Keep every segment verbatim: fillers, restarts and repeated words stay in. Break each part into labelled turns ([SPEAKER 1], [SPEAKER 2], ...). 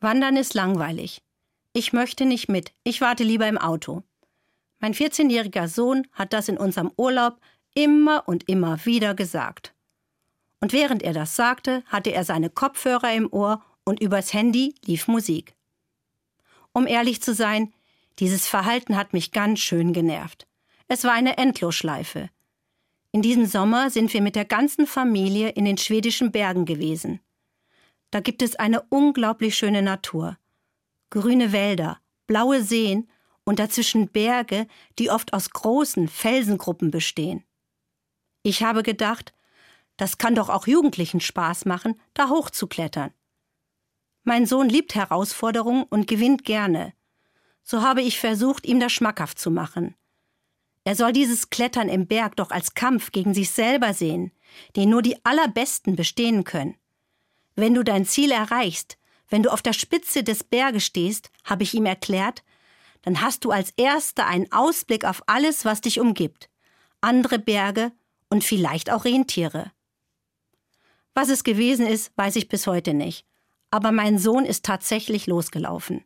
[SPEAKER 1] Wandern ist langweilig. Ich möchte nicht mit, ich warte lieber im Auto. Mein vierzehnjähriger Sohn hat das in unserem Urlaub immer und immer wieder gesagt. Und während er das sagte, hatte er seine Kopfhörer im Ohr und übers Handy lief Musik. Um ehrlich zu sein, dieses Verhalten hat mich ganz schön genervt. Es war eine Endlosschleife. In diesem Sommer sind wir mit der ganzen Familie in den schwedischen Bergen gewesen. Da gibt es eine unglaublich schöne Natur. Grüne Wälder, blaue Seen und dazwischen Berge, die oft aus großen Felsengruppen bestehen. Ich habe gedacht, das kann doch auch Jugendlichen Spaß machen, da hochzuklettern. Mein Sohn liebt Herausforderungen und gewinnt gerne. So habe ich versucht, ihm das schmackhaft zu machen. Er soll dieses Klettern im Berg doch als Kampf gegen sich selber sehen, den nur die Allerbesten bestehen können. Wenn du dein Ziel erreichst, wenn du auf der Spitze des Berges stehst, habe ich ihm erklärt, dann hast du als Erster einen Ausblick auf alles, was dich umgibt. Andere Berge und vielleicht auch Rentiere. Was es gewesen ist, weiß ich bis heute nicht. Aber mein Sohn ist tatsächlich losgelaufen.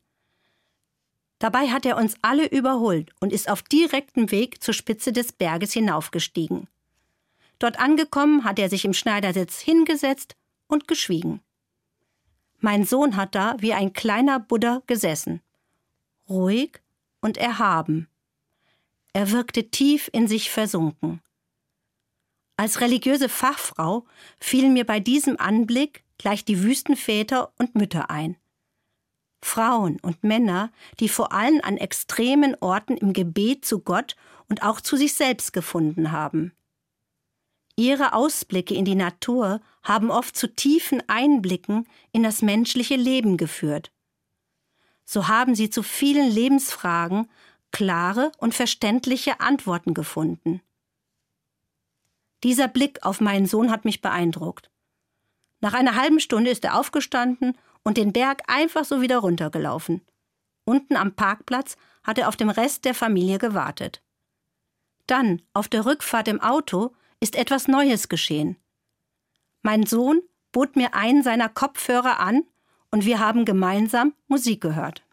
[SPEAKER 1] Dabei hat er uns alle überholt und ist auf direktem Weg zur Spitze des Berges hinaufgestiegen. Dort angekommen hat er sich im Schneidersitz hingesetzt und geschwiegen. Mein Sohn hat da wie ein kleiner Buddha gesessen, ruhig und erhaben. Er wirkte tief in sich versunken. Als religiöse Fachfrau fielen mir bei diesem Anblick gleich die Wüstenväter und Mütter ein. Frauen und Männer, die vor allem an extremen Orten im Gebet zu Gott und auch zu sich selbst gefunden haben. Ihre Ausblicke in die Natur haben oft zu tiefen Einblicken in das menschliche Leben geführt. So haben sie zu vielen Lebensfragen klare und verständliche Antworten gefunden. Dieser Blick auf meinen Sohn hat mich beeindruckt. Nach einer halben Stunde ist er aufgestanden und den Berg einfach so wieder runtergelaufen. Unten am Parkplatz hat er auf den Rest der Familie gewartet. Dann, auf der Rückfahrt im Auto, ist etwas Neues geschehen. Mein Sohn bot mir einen seiner Kopfhörer an und wir haben gemeinsam Musik gehört.